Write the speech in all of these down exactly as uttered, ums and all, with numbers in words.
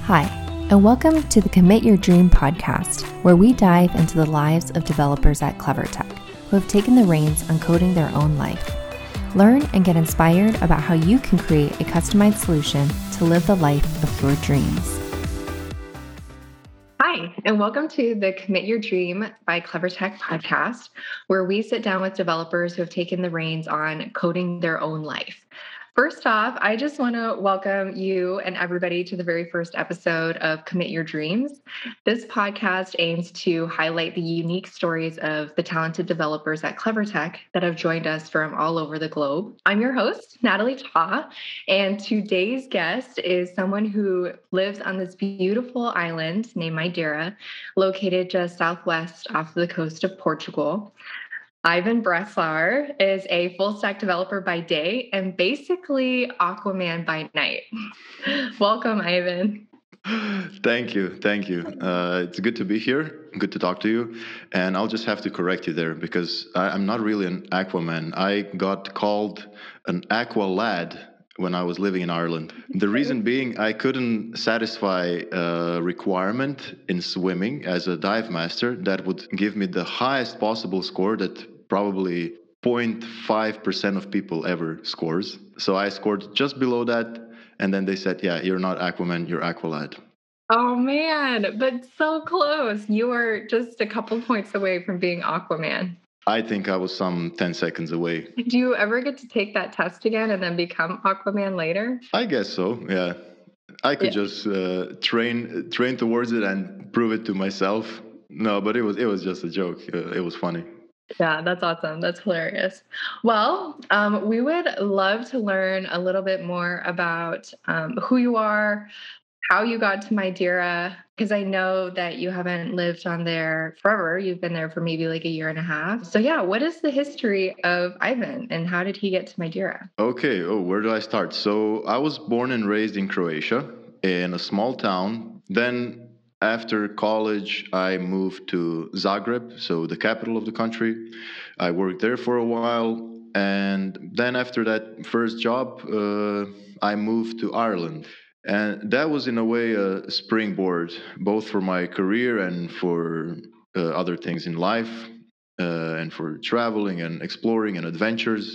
Hi, and welcome to the Commit Your Dream podcast, where we dive into the lives of developers at Clevertech who have taken the reins on coding their own life. Learn and get inspired about how you can create a customized solution to live the life of your dreams. Hi, and welcome to the Commit Your Dream by Clevertech podcast, where we sit down with developers who have taken the reins on coding their own life. First off, I just want to welcome you and everybody to the very first episode of Commit Your Dreams. This podcast aims to highlight the unique stories of the talented developers at Clevertech that have joined us from all over the globe. I'm your host, Natalie Ta, and today's guest is someone who lives on this beautiful island named Madeira, located just southwest off the coast of Portugal. Ivan Breslauer is a full-stack developer by day and basically Aquaman by night. Welcome, Ivan. Thank you. Thank you. Uh, it's good to be here. Good to talk to you. And I'll just have to correct you there because I, I'm not really an Aquaman. I got called an Aqua Lad when I was living in Ireland. The reason being I couldn't satisfy a requirement in swimming as a dive master that would give me the highest possible score that probably zero point five percent of people ever scores. So I scored just below that. And then they said, yeah, you're not Aquaman, you're Aqualad. Oh, man, but so close. You were just a couple points away from being Aquaman. I think I was some ten seconds away. Do you ever get to take that test again and then become Aquaman later? I guess so, yeah. I could yeah. just uh, train train towards it and prove it to myself. No, but it was it was just a joke. Uh, it was funny. Yeah, that's awesome. That's hilarious. Well, um, we would love to learn a little bit more about um, who you are, how you got to Madeira, because I know that you haven't lived on there forever. You've been there for maybe like a year and a half. So yeah, what is the history of Ivan and how did he get to Madeira? Okay. Oh, where do I start? So I was born and raised in Croatia in a small town. Then after college, I moved to Zagreb, so the capital of the country. I worked there for a while. And then after that first job, uh, I moved to Ireland. And that was in a way a springboard, both for my career and for uh, other things in life, uh, and for traveling and exploring and adventures.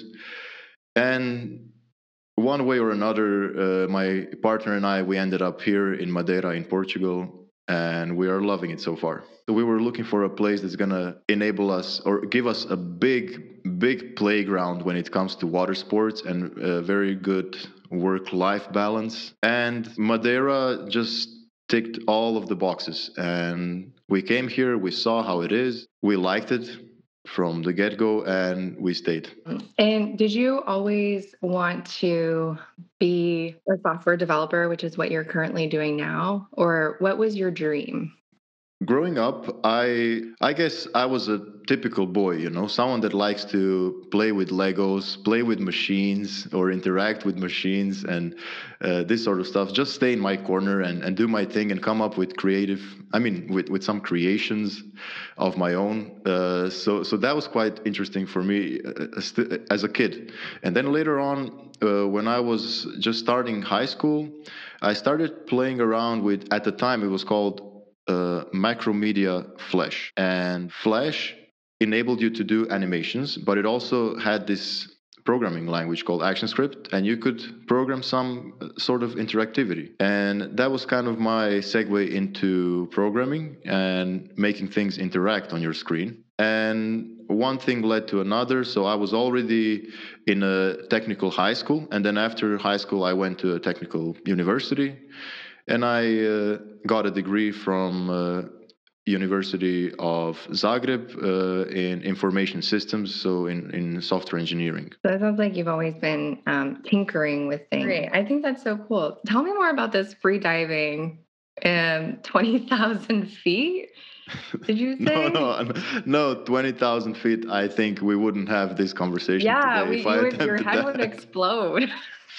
And one way or another, uh, my partner and I, we ended up here in Madeira in Portugal, and we are loving it so far. So we were looking for a place that's going to enable us or give us a big, big playground when it comes to water sports and a very good work-life balance. And Madeira just ticked all of the boxes. And we came here, we saw how it is, we liked it from the get-go, and we stayed. And did you always want to be a software developer, which is what you're currently doing now? Or what was your dream? Growing up, I I guess I was a typical boy, you know, someone that likes to play with Legos, play with machines, or interact with machines and uh, this sort of stuff. Just stay in my corner and, and do my thing and come up with creative, I mean, with, with some creations of my own. Uh, so so that was quite interesting for me uh, as a kid. And then later on, uh, when I was just starting high school, I started playing around with, at the time it was called Uh, Macromedia Flash. And Flash enabled you to do animations, but it also had this programming language called ActionScript, and you could program some sort of interactivity. And that was kind of my segue into programming and making things interact on your screen. And one thing led to another. So I was already in a technical high school, and then after high school, I went to a technical university. And I uh, got a degree from uh, University of Zagreb uh, in information systems, so in, in software engineering. So it sounds like you've always been um, tinkering with things. Great. I think that's so cool. Tell me more about this free diving, um, twenty thousand feet. Did you say? no, no, no, twenty thousand feet. I think we wouldn't have this conversation yeah, today we, if I would, attempted your head that. would explode.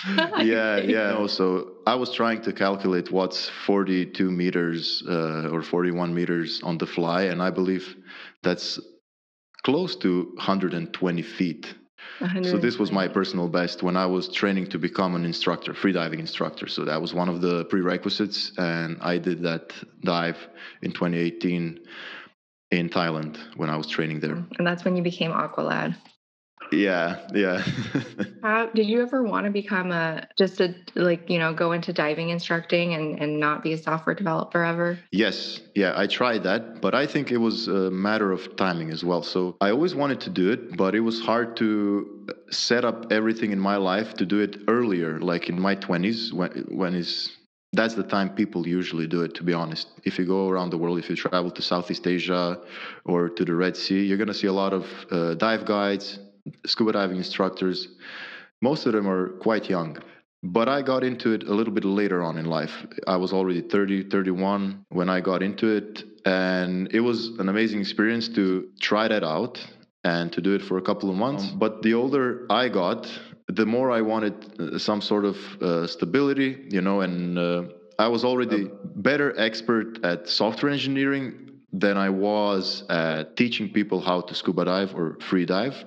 yeah, yeah. No, so I was trying to calculate what's forty-two meters uh, or forty-one meters on the fly, and I believe that's close to one hundred twenty feet. So this was my one twenty. personal best when I was training to become an instructor, freediving instructor. So that was one of the prerequisites, and I did that dive in twenty eighteen in Thailand when I was training there. And that's when you became Aqualad. Yeah, yeah. How did you ever want to become a just a like, you know, go into diving instructing and, and not be a software developer ever? Yes, yeah, I tried that, but I think it was a matter of timing as well. So I always wanted to do it, but it was hard to set up everything in my life to do it earlier, like in my twenties, when when is that's the time people usually do it, to be honest. If you go around the world, if you travel to Southeast Asia or to the Red Sea, you're going to see a lot of uh, dive guides, scuba diving instructors. Most of them are quite young. But I got into it a little bit later on in life. I was already thirty, thirty-one when I got into it. And it was an amazing experience to try that out and to do it for a couple of months. But the older I got, the more I wanted uh, some sort of uh, stability, you know, and uh, I was already a better expert at software engineering than I was at teaching people how to scuba dive or free dive.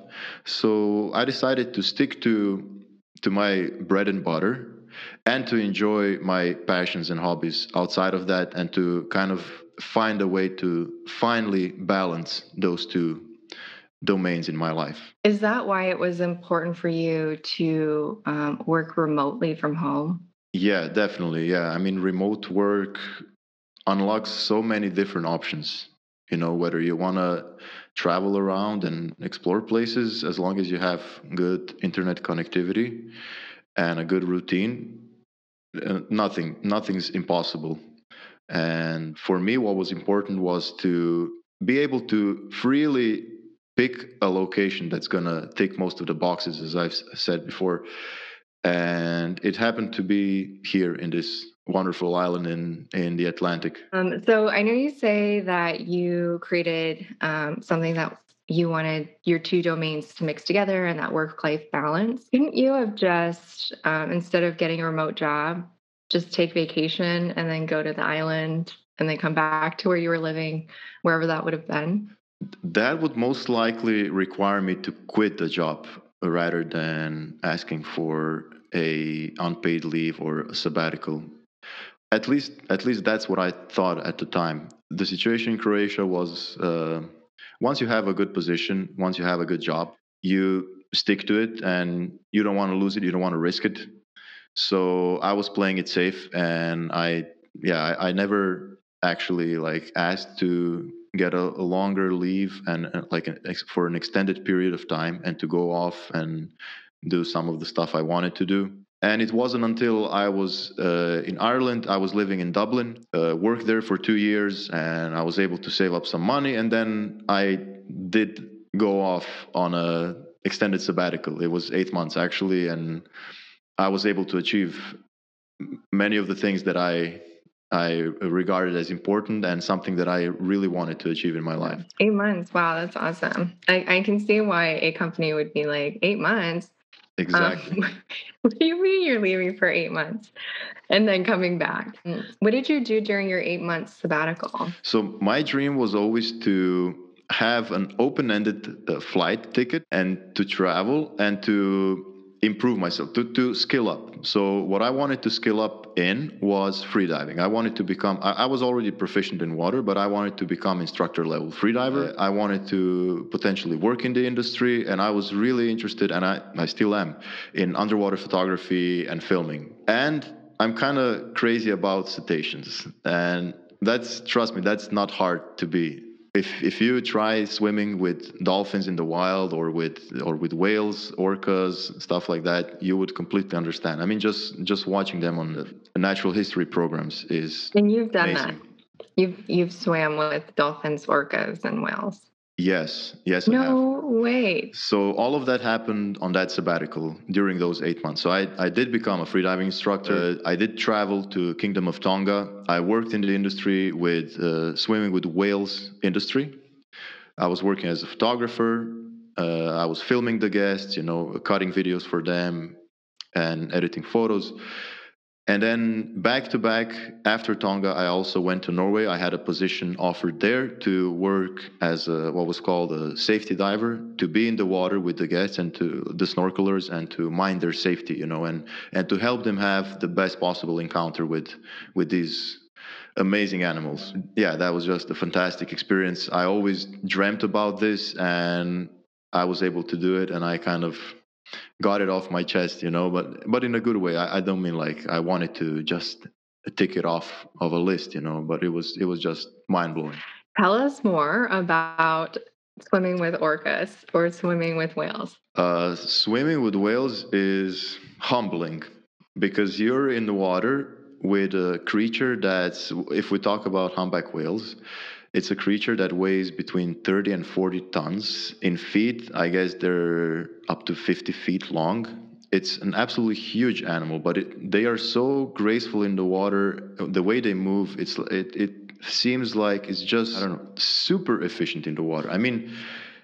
So I decided to stick to to my bread and butter and to enjoy my passions and hobbies outside of that, and to kind of find a way to finally balance those two domains in my life. Is that why it was important for you to um, work remotely from home? Yeah, definitely. Yeah. I mean, remote work unlocks so many different options. You know, whether you want to travel around and explore places, as long as you have good internet connectivity and a good routine, uh, nothing, nothing's impossible. And for me, what was important was to be able to freely pick a location that's going to tick most of the boxes, as I've said before. And it happened to be here in this wonderful island in, in the Atlantic. Um, so I know you say that you created um, something that you wanted your two domains to mix together and that work-life balance. Couldn't you have just, um, instead of getting a remote job, just take vacation and then go to the island and then come back to where you were living, wherever that would have been? That would most likely require me to quit the job rather than asking for a unpaid leave or a sabbatical. At least, at least that's what I thought at the time. The situation in Croatia was uh, once you have a good position, once you have a good job, you stick to it, and you don't want to lose it. You don't want to risk it. So I was playing it safe, and I, yeah, I, I never actually like asked to get a, a longer leave and uh, like an, ex- for an extended period of time, and to go off and do some of the stuff I wanted to do. And it wasn't until I was uh, in Ireland, I was living in Dublin, uh, worked there for two years, and I was able to save up some money. And then I did go off on a extended sabbatical. It was eight months actually, and I was able to achieve many of the things that I I regarded as important and something that I really wanted to achieve in my life. Eight months. Wow, that's awesome. I, I can see why a company would be like, eight months. Exactly. Um, what do you mean you're leaving for eight months and then coming back? Mm. What did you do during your eight months sabbatical? So my dream was always to have an open-ended uh, flight ticket and to travel and to improve myself, to, to skill up. So what I wanted to skill up in was freediving. I wanted to become, I, I was already proficient in water, but I wanted to become instructor level freediver. I wanted to potentially work in the industry, and I was really interested, and I, I still am, in underwater photography and filming. And I'm kind of crazy about cetaceans, and that's, trust me, that's not hard to be. If if you try swimming with dolphins in the wild, or with or with whales, orcas, stuff like that, you would completely understand. I mean, just just watching them on the natural history programs is And you've done amazing. that. You've you've swam with dolphins, orcas, and whales. Yes, yes, I have. No way. So all of that happened on that sabbatical during those eight months. So I, I did become a freediving instructor. Uh, I did travel to Kingdom of Tonga. I worked in the industry with uh, swimming with whales industry. I was working as a photographer. Uh, I was filming the guests, you know, cutting videos for them and editing photos. And then back to back after Tonga, I also went to Norway. I had a position offered there to work as a, what was called a safety diver, to be in the water with the guests and to the snorkelers and to mind their safety, you know, and, and to help them have the best possible encounter with with these amazing animals. Yeah, that was just a fantastic experience. I always dreamt about this and I was able to do it, and I kind of got it off my chest, you know, but but in a good way. I, I don't mean like I wanted to just tick it off of a list, you know, but it was it was just mind blowing. Tell us more about swimming with orcas or swimming with whales. Uh, swimming with whales is humbling because you're in the water with a creature that's, if we talk about humpback whales, it's a creature that weighs between thirty and forty tons. In feet, I guess they're up to fifty feet long. It's an absolutely huge animal, but it, they are so graceful in the water. The way they move, it's it, it seems like it's just, I don't know, super efficient in the water. I mean,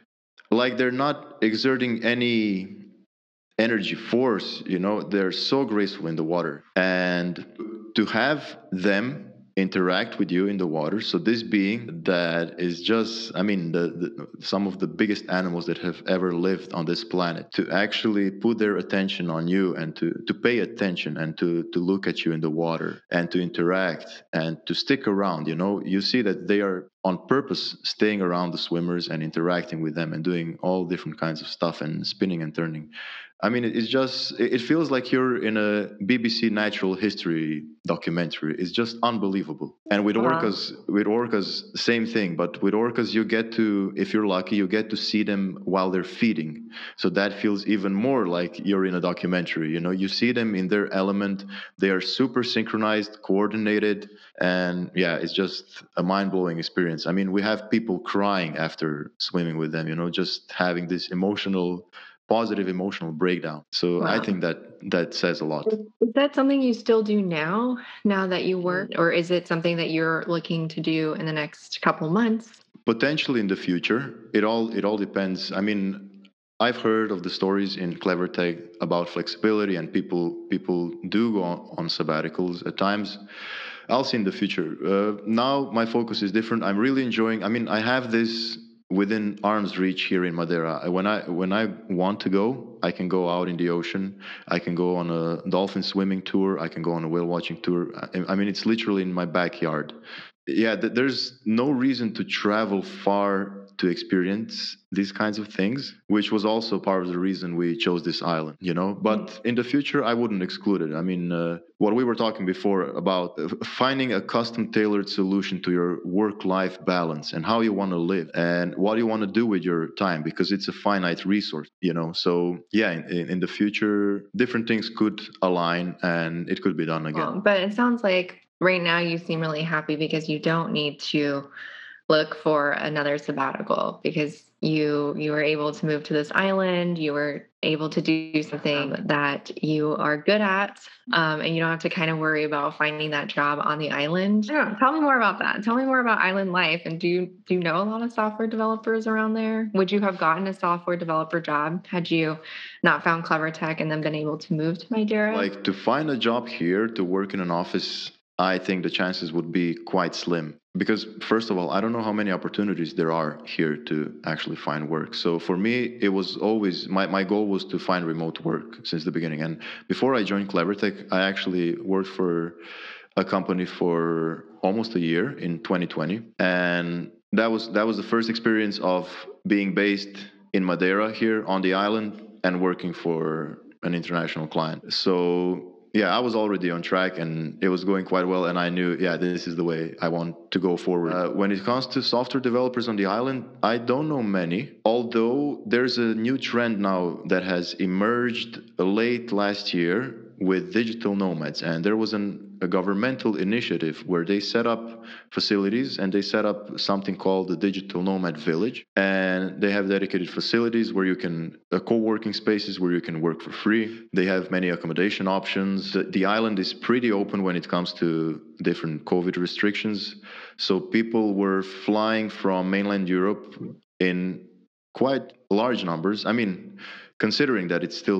like they're not exerting any energy force, you know, they're so graceful in the water. And to have them interact with you in the water, so this being that is just, I mean, the, the some of the biggest animals that have ever lived on this planet, to actually put their attention on you and to to pay attention and to to look at you in the water and to interact and to stick around, you know, you see that they are on purpose staying around the swimmers and interacting with them and doing all different kinds of stuff and spinning and turning. I mean, it's just, it feels like you're in a B B C natural history documentary. It's just unbelievable. And with Wow. orcas, with orcas, same thing. But with orcas, you get to, if you're lucky, you get to see them while they're feeding. So that feels even more like you're in a documentary. You know, you see them in their element. They are super synchronized, coordinated. And yeah, it's just a mind blowing experience. I mean, we have people crying after swimming with them, you know, just having this emotional, positive emotional breakdown. So I Wow. think that that says a lot. Is that something you still do now, now that you work, or is it something that you're looking to do in the next couple months? Potentially in the future, it all it all depends. I mean, I've heard of the stories in Clevertech about flexibility, and people people do go on, on sabbaticals at times. I'll see in the future. Uh, now my focus is different. I'm really enjoying. I mean, I have this within arm's reach here in Madeira. When I when I want to go, I can go out in the ocean. I can go on a dolphin swimming tour. I can go on a whale watching tour. I, I mean, it's literally in my backyard. Yeah, th- there's no reason to travel far to experience these kinds of things, which was also part of the reason we chose this island, you know. But in the future, I wouldn't exclude it. I mean, uh, what we were talking before about uh, finding a custom tailored solution to your work life balance and how you want to live and what you want to do with your time, because it's a finite resource, you know. So, yeah, in, in in the future, different things could align and it could be done again. Well, but it sounds like right now you seem really happy because you don't need to look for another sabbatical because you you were able to move to this island. You were able to do something that you are good at, um, and you don't have to kind of worry about finding that job on the island. I don't know, tell me more about that. Tell me more about island life. And do you do you know a lot of software developers around there? Would you have gotten a software developer job had you not found Clever Tech and then been able to move to Madeira? Like to find a job here, to work in an office, I think the chances would be quite slim. Because, first of all, I don't know how many opportunities there are here to actually find work. So for me, it was always my, my goal was to find remote work since the beginning. And before I joined Clevertech, I actually worked for a company for almost a year in twenty twenty. And that was that was the first experience of being based in Madeira here on the island and working for an international client. So yeah, I was already on track and it was going quite well. And I knew, yeah, this is the way I want to go forward. Uh, when it comes to software developers on the island, I don't know many, although there's a new trend now that has emerged late last year with digital nomads. And there was an a governmental initiative where they set up facilities and they set up something called the Digital Nomad Village. And they have dedicated facilities where you can, uh, co-working spaces where you can work for free. They have many accommodation options. The, the island is pretty open when it comes to different COVID restrictions. So people were flying from mainland Europe in quite large numbers. I mean, considering that it's still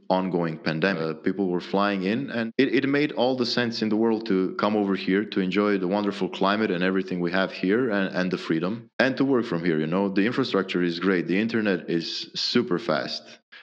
ongoing pandemic. Uh, people were flying in, and it, it made all the sense in the world to come over here to enjoy the wonderful climate and everything we have here, and, and the freedom, and to work from here. You know, the infrastructure is great. The internet is super fast.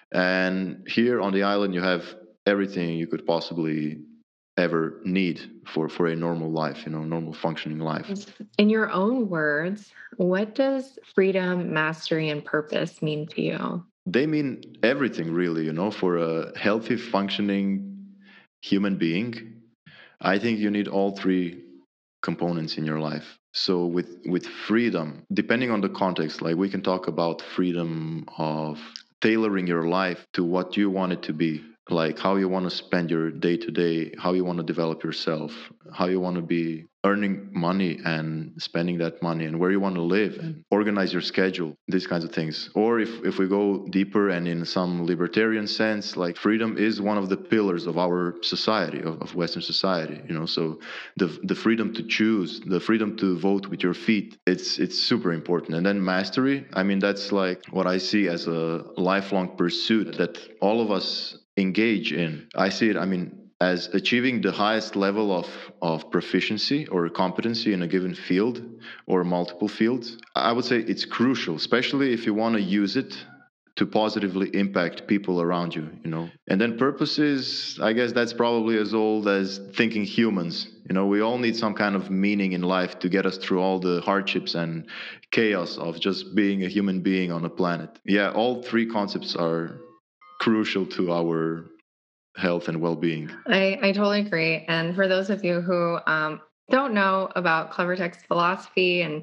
And here on the island, you have everything you could possibly ever need for, for a normal life, you know, normal functioning life. In your own words, what does freedom, mastery, and purpose mean to you? They mean everything, really, you know, for a healthy, functioning human being. I think you need all three components in your life. So with with freedom, depending on the context, like we can talk about freedom of tailoring your life to what you want it to be, like how you want to spend your day to day, how you want to develop yourself, how you want to be earning money and spending that money, and where you want to live and organize your schedule, these kinds of things. Or if, if we go deeper and in some libertarian sense, like freedom is one of the pillars of our society, of, of Western society, you know, so the the freedom to choose, the freedom to vote with your feet, it's it's super important. And then mastery, I mean, that's like what I see as a lifelong pursuit that all of us engage in. I see it, I mean, as achieving the highest level of, of proficiency or competency in a given field or multiple fields. I would say it's crucial, especially if you want to use it to positively impact people around you, you know. And then purposes, I guess that's probably as old as thinking humans. You know, we all need some kind of meaning in life to get us through all the hardships and chaos of just being a human being on a planet. Yeah, all three concepts are crucial to our health and well-being. I, I totally agree. And for those of you who um, don't know about Clevertech's philosophy and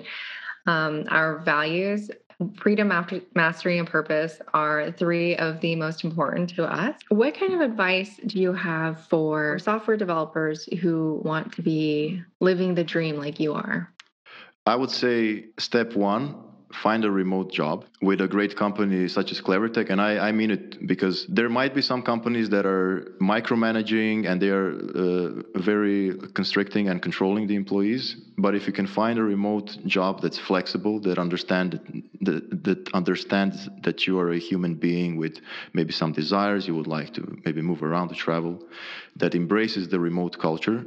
um, our values, freedom, mastery, and purpose are three of the most important to us. What kind of advice do you have for software developers who want to be living the dream like you are? I would say step one, find a remote job with a great company such as Clevertech. And I, I mean it because there might be some companies that are micromanaging and they are uh, very constricting and controlling the employees. But if you can find a remote job that's flexible, that understand that, that understands that you are a human being with maybe some desires, you would like to maybe move around to travel, that embraces the remote culture,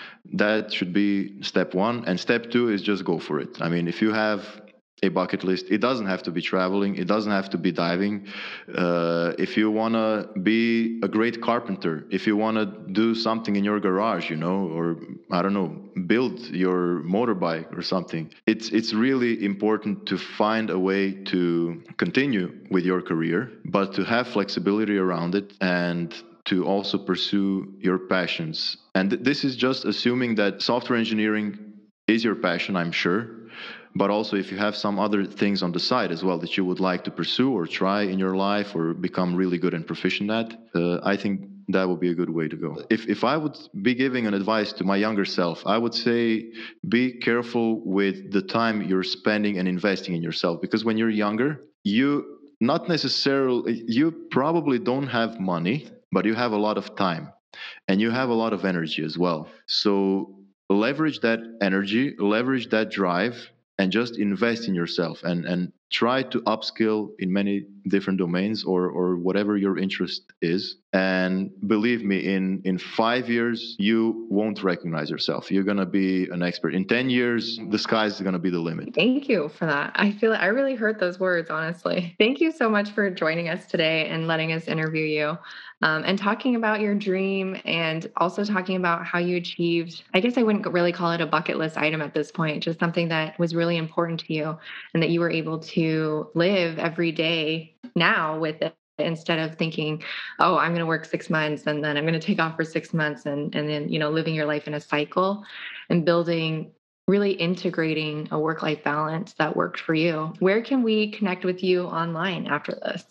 that should be step one. And step two is just go for it. I mean, if you have a bucket list, it doesn't have to be traveling, it doesn't have to be diving. Uh, if you want to be a great carpenter, if you want to do something in your garage, you know, or I don't know, build your motorbike or something, it's it's really important to find a way to continue with your career, but to have flexibility around it and to also pursue your passions. And th- this is just assuming that software engineering is your passion, I'm sure. But also if you have some other things on the side as well that you would like to pursue or try in your life or become really good and proficient at, uh, I think that would be a good way to go. If if I would be giving an advice to my younger self, I would say be careful with the time you're spending and investing in yourself. Because when you're younger, you not necessarily, you probably don't have money, but you have a lot of time and you have a lot of energy as well. So leverage that energy, leverage that drive, and just invest in yourself and, and try to upskill in many different domains or, or whatever your interest is. And believe me, in, in five years, you won't recognize yourself. You're going to be an expert. In ten years, the sky's going to be the limit. Thank you for that. I feel I really heard those words, honestly. Thank you so much for joining us today and letting us interview you. Um, and talking about your dream and also talking about how you achieved, I guess I wouldn't really call it a bucket list item at this point, just something that was really important to you and that you were able to live every day now with it instead of thinking, oh, I'm going to work six months and then I'm going to take off for six months and, and then, you know, living your life in a cycle and building, really integrating a work-life balance that worked for you. Where can we connect with you online after this?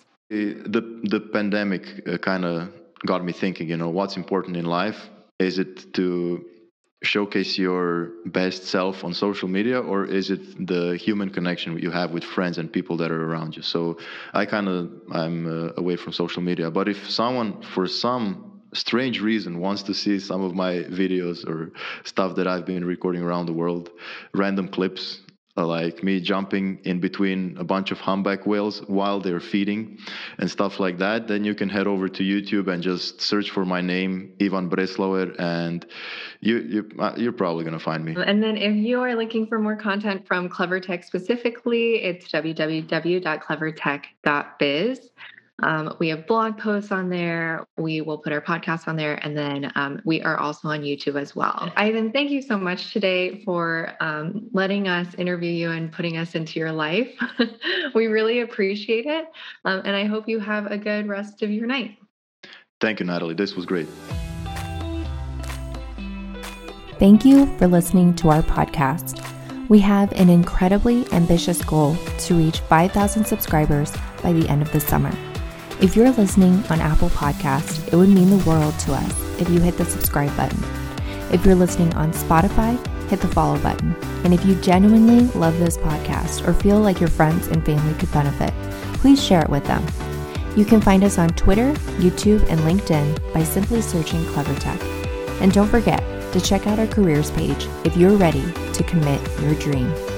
The the pandemic uh, kind of got me thinking, you know, what's important in life? Is it to showcase your best self on social media, or is it the human connection you have with friends and people that are around you? So I kind of, I'm uh, away from social media. But if someone, for some strange reason, wants to see some of my videos or stuff that I've been recording around the world, random clips, uh, like me jumping in between a bunch of humpback whales while they're feeding and stuff like that, then you can head over to YouTube and just search for my name, Ivan Breslauer, and you, you, uh, you're probably going to find me. And then if you are looking for more content from CleverTech specifically, it's w w w dot clever tech dot biz. Um, we have blog posts on there. We will put our podcast on there. And then um, we are also on YouTube as well. Ivan, thank you so much today for um, letting us interview you and putting us into your life. We really appreciate it. Um, and I hope you have a good rest of your night. Thank you, Natalie. This was great. Thank you for listening to our podcast. We have an incredibly ambitious goal to reach five thousand subscribers by the end of the summer. If you're listening on Apple Podcasts, it would mean the world to us if you hit the subscribe button. If you're listening on Spotify, hit the follow button. And if you genuinely love this podcast or feel like your friends and family could benefit, please share it with them. You can find us on Twitter, YouTube, and LinkedIn by simply searching CleverTech. And don't forget to check out our careers page if you're ready to commit your dream.